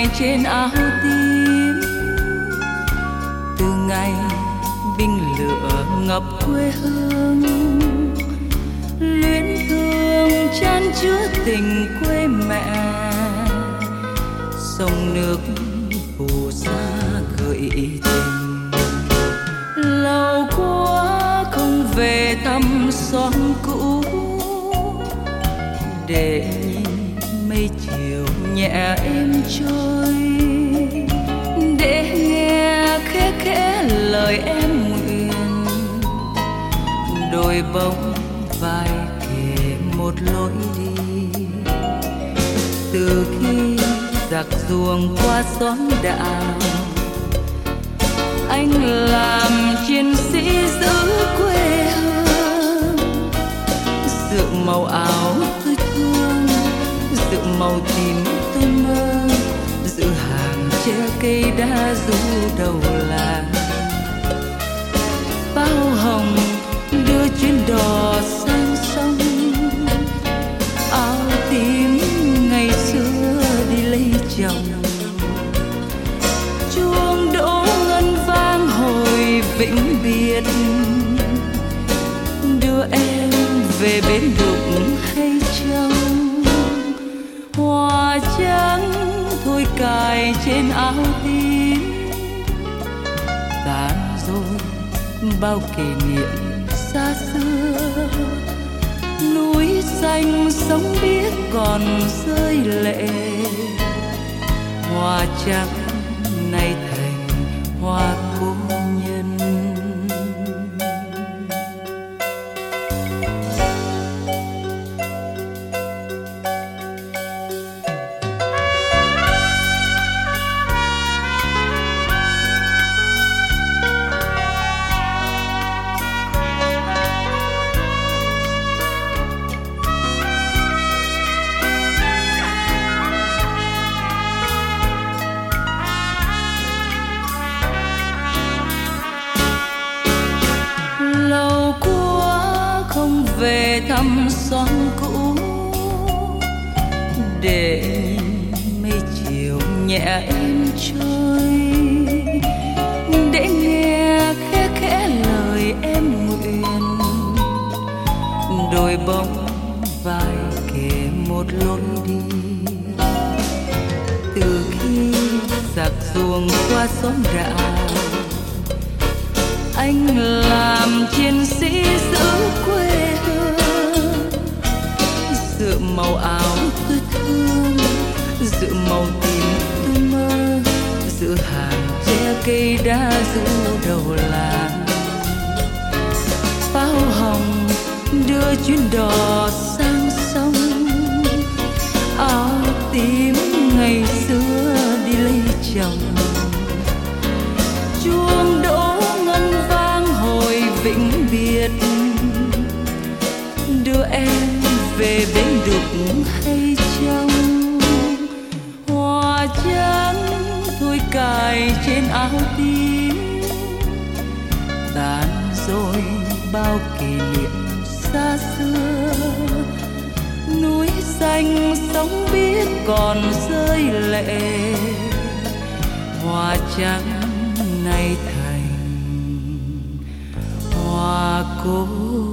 trên áo tím. Từ ngày binh lửa ngập quê hương, luyến thương chan chứa tình quê mẹ. Sông nước phù sa gợi tình, lâu quá không về thăm xóm cũ, để nhìn mây chiều nhẹ êm trôi, để nghe khẽ khẽ lời em nguyện. Đôi bóng vai kề một lối đi, từ khi giặc ruồng qua xóm đạo, anh làm chiến sĩ giữ quê hương. Dự màu áo tôi thương, dự màu tím tôi mơ, giữ hàng che cây đa du đầu làng. Bao hồng đưa chuyến đò sang sông, áo tím ngày xưa đi lấy chồng. Chuông đỗ ngân vang hồi vĩnh biệt, đưa em về bến đục hay trông. Hoa trắng thôi cài trên áo tím, tàn rồi bao kỷ niệm xa xưa. Núi xanh sóng biếc còn rơi lệ, hoa trắng nay thành hoa cố nhân. Về thăm xóm cũ, để nhìn mây chiều nhẹ êm trôi, để nghe khẽ khẽ lời em nguyện. Đôi bóng vai kề một lối đi, từ khi giặc ruồng qua xóm đạo, anh làm chiến sĩ giữ quê hương. Dự màu áo tôi thương, dự màu tím tôi mơ, giữ hàng che cây đa du đầu làng. Pháo hồng đưa chuyến đò sang sông, áo tím ngày xưa đi lấy chồng. Chuông đỗ ngân vang hồi vĩnh biệt, đưa em về bến đục hay trông. Hoa trắng thôi cài trên áo tím, tàn rồi bao kỷ niệm xa xưa. Núi xanh sóng biếc còn rơi lệ, hoa trắng nay thành hoa cố